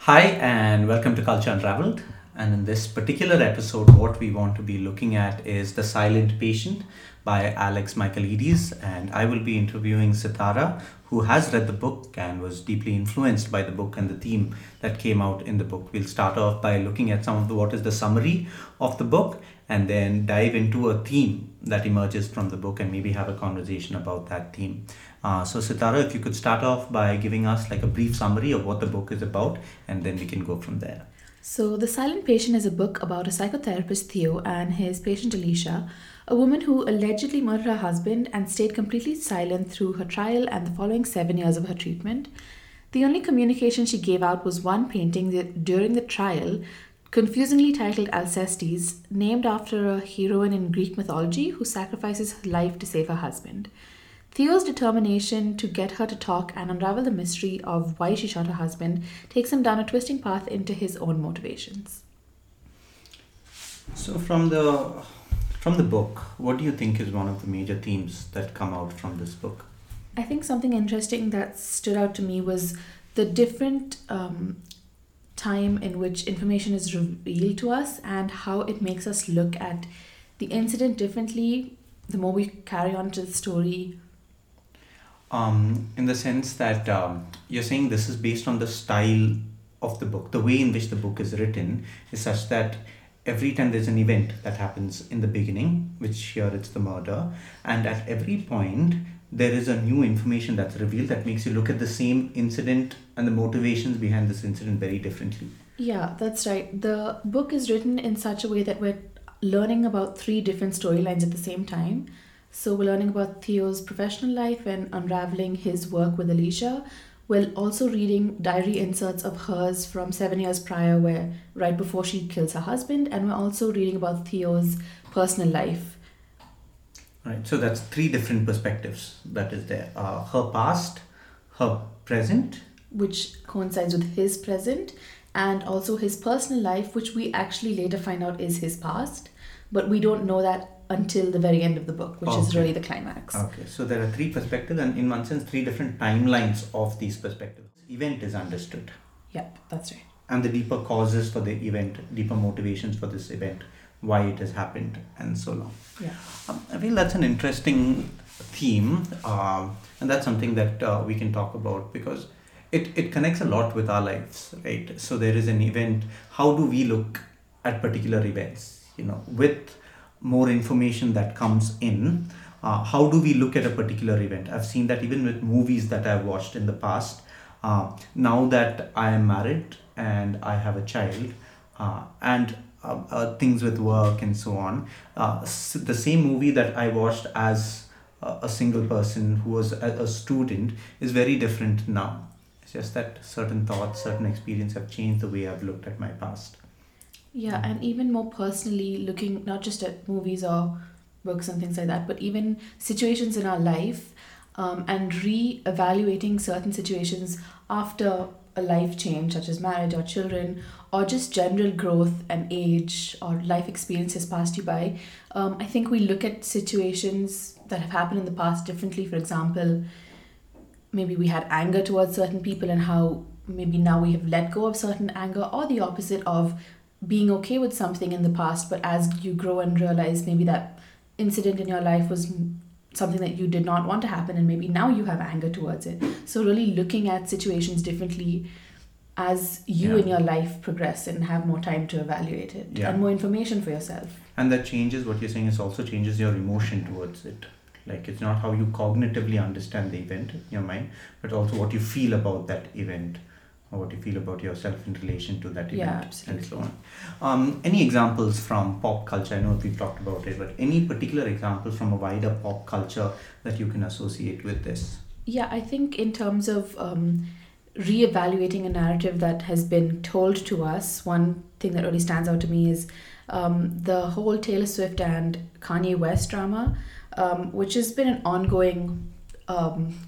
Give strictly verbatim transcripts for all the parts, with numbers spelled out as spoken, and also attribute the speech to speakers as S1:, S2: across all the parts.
S1: Hi, and welcome to Culture Unraveled. And in this particular episode, what we want to be looking at is The Silent Patient by Alex Michaelides. And I will be interviewing Sitara, who has read the book and was deeply influenced by the book and the theme that came out in the book. We'll start off by looking at some of the what is the summary of the book and then dive into a theme that emerges from the book and maybe have a conversation about that theme. Uh, so, Sitara, if you could start off by giving us like a brief summary of what the book is about, and then we can go from there.
S2: So, The Silent Patient is a book about a psychotherapist, Theo, and his patient, Alicia, a woman who allegedly murdered her husband and stayed completely silent through her trial and the following seven years of her treatment. The only communication she gave out was one painting that, during the trial, confusingly titled Alcestis, named after a heroine in Greek mythology who sacrifices her life to save her husband. Theo's determination to get her to talk and unravel the mystery of why she shot her husband takes him down a twisting path into his own motivations.
S1: So, from the from the book, what do you think is one of the major themes that come out from this book?
S2: I think something interesting that stood out to me was the different um, time in which information is revealed to us and how it makes us look at the incident differently the more we carry on to the story.
S1: Um, in the sense that um, you're saying this is based on the style of the book, the way in which the book is written is such that every time there's an event that happens in the beginning, which here it's the murder, and at every point there is a new information that's revealed that makes you look at the same incident and the motivations behind this incident very differently.
S2: Yeah, that's right. The book is written in such a way that we're learning about three different storylines at the same time. So we're learning about Theo's professional life and unraveling his work with Alicia, while also reading diary inserts of hers from seven years prior, where right before she kills her husband, and we're also reading about Theo's personal life.
S1: Right. So that's three different perspectives that is there. Uh, her past, her present,
S2: which coincides with his present, and also his personal life, which we actually later find out is his past, but we don't know that until the very end of the book, which is
S1: Okay.
S2: really the climax.
S1: Okay, so there are three perspectives, and in one sense, three different timelines of these perspectives. Event is understood,
S2: Yep, that's right.
S1: and the deeper causes for the event, deeper motivations for this event, why it has happened, and so on.
S2: Yeah.
S1: Um, I feel that's an interesting theme, um, and that's something that uh, we can talk about because it, it connects a lot with our lives, right? So there is an event. How do we look at particular events? You know, with more information that comes in, uh, how do we look at a particular event? I've seen that even with movies that I've watched in the past. Uh, now that I am married and I have a child, uh, and uh, uh, things with work and so on, uh, s- the same movie that I watched as a, a single person who was a, a student is very different now. It's just that certain thoughts, certain experience have changed the way I've looked at my past.
S2: Yeah, and even more personally, looking not just at movies or books and things like that, but even situations in our life, um, and re-evaluating certain situations after a life change, such as marriage or children, or just general growth and age or life experiences passed you by. Um, I think we look at situations that have happened in the past differently. For example, maybe we had anger towards certain people and how maybe now we have let go of certain anger, or the opposite of being okay with something in the past, but as you grow and realize maybe that incident in your life was m- something that you did not want to happen, and maybe now you have anger towards it. So really looking at situations differently as you
S1: Yeah.
S2: in your life progress and have more time to evaluate it,
S1: Yeah.
S2: and more information for yourself.
S1: And that changes what you're saying is also changes your emotion towards it. Like it's not how you cognitively understand the event in your mind, but also what you feel about that event or what you feel about yourself in relation to that
S2: Yeah,
S1: event and
S2: absolutely.
S1: so on. Um, any examples from pop culture? I know we've talked about it, but any particular examples from a wider pop culture that you can associate with this?
S2: Yeah, I think in terms of um, re-evaluating a narrative that has been told to us, one thing that really stands out to me is um, the whole Taylor Swift and Kanye West drama, um, which has been an ongoing um,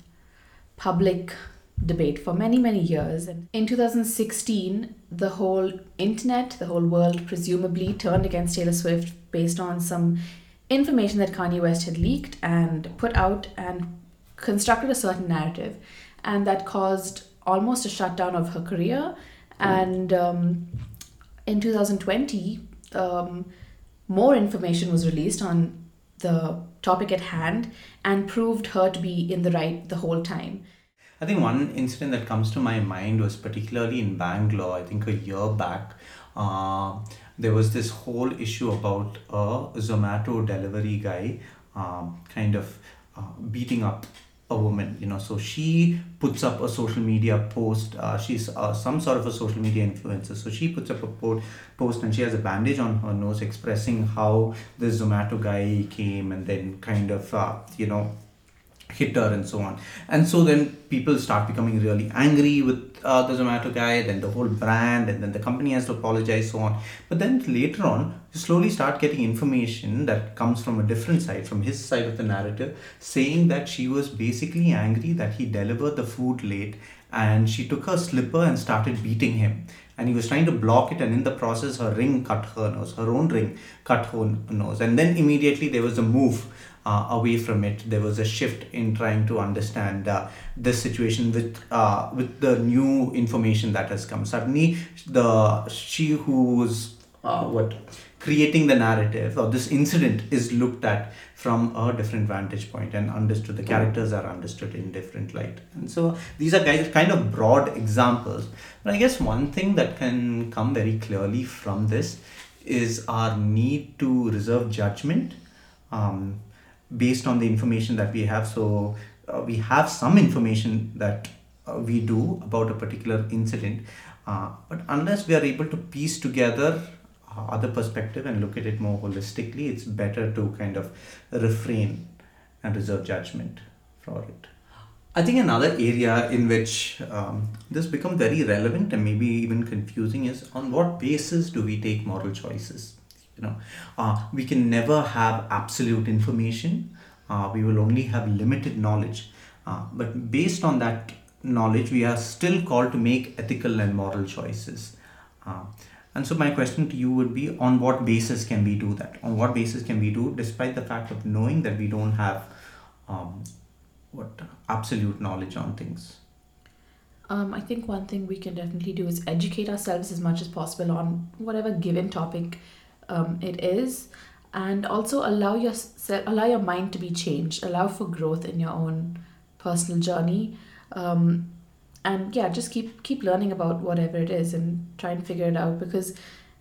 S2: public debate for many, many years. And in two thousand sixteen, the whole internet, the whole world presumably turned against Taylor Swift based on some information that Kanye West had leaked and put out and constructed a certain narrative. And that caused almost a shutdown of her career And um, in two thousand twenty, um, more information was released on the topic at hand and proved her to be in the right the whole time.
S1: I think one incident that comes to my mind was particularly in Bangalore, I think a year back. Uh, there was this whole issue about a Zomato delivery guy um, kind of uh, beating up a woman, you know. So she puts up a social media post. Uh, she's uh, some sort of a social media influencer. So she puts up a po- post and she has a bandage on her nose expressing how this Zomato guy came and then kind of, uh, you know, hit her and so on. And so then people start becoming really angry with uh, the Zomato guy, then the whole brand, and then the company has to apologize, so on. But then later on, you slowly start getting information that comes from a different side, from his side of the narrative, saying that she was basically angry that he delivered the food late and she took her slipper and started beating him. And he was trying to block it, and in the process, her ring cut her nose, her own ring cut her nose. And then immediately there was a move uh, away from it. There was a shift in trying to understand uh, this situation with uh, with the new information that has come. Suddenly, the she who was uh, what creating the narrative or this incident is looked at from a different vantage point and understood. The characters are understood in different light, and so these are guys kind of broad examples. But I guess one thing that can come very clearly from this is our need to reserve judgment um, based on the information that we have. So uh, we have some information that uh, we do about a particular incident, uh, but unless we are able to piece together uh, other perspective and look at it more holistically, it's better to kind of refrain and reserve judgment for it. I think another area in which um, this becomes very relevant and maybe even confusing is on what basis do we take moral choices? You know, uh, we can never have absolute information. Uh, we will only have limited knowledge. Uh, but based on that knowledge, we are still called to make ethical and moral choices. Uh, and so my question to you would be, on what basis can we do that? On what basis can we do, despite the fact of knowing that we don't have um, what absolute knowledge on things?
S2: Um, I think one thing we can definitely do is educate ourselves as much as possible on whatever given topic um, it is, and also allow your allow your mind to be changed, allow for growth in your own personal journey, um, and yeah, just keep keep learning about whatever it is and try and figure it out, because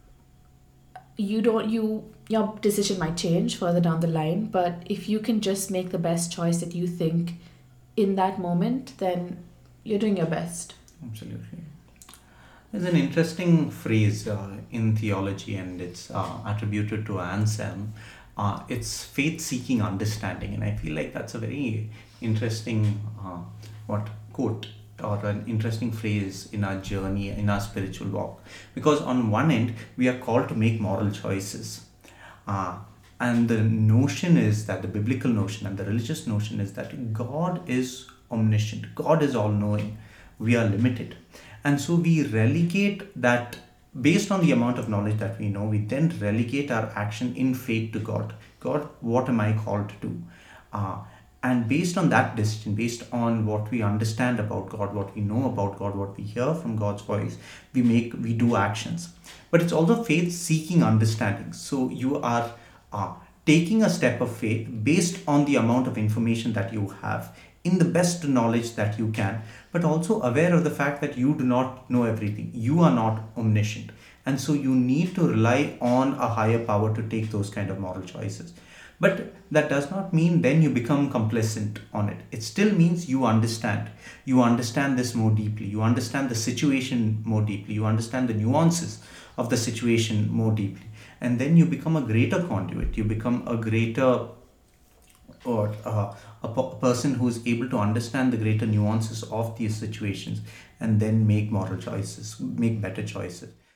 S2: you don't you your decision might change further down the line, but if you can just make the best choice that you think in that moment, then you're doing your best.
S1: Absolutely. There's an interesting phrase uh, in theology, and it's uh, attributed to Anselm. Uh, it's faith-seeking understanding, and I feel like that's a very interesting uh, what quote or an interesting phrase in our journey, in our spiritual walk. Because on one end, we are called to make moral choices. Uh, and the notion is that the biblical notion and the religious notion is that God is omniscient, God is all knowing, we are limited. And so we relegate that based on the amount of knowledge that we know, we then relegate our action in faith to God. God, what am I called to do? Uh, and based on that decision, based on what we understand about God, what we know about God, what we hear from God's voice, we make, we do actions. But it's also faith seeking understanding. So you are uh, taking a step of faith based on the amount of information that you have, in the best knowledge that you can, but also aware of the fact that you do not know everything. You are not omniscient. And so you need to rely on a higher power to take those kind of moral choices. But that does not mean then you become complacent on it. It still means you understand. You understand this more deeply. You understand the situation more deeply. You understand the nuances of the situation more deeply. And then you become a greater conduit. You become a greater or uh, a p- person who is able to understand the greater nuances of these situations and then make moral choices, make better choices.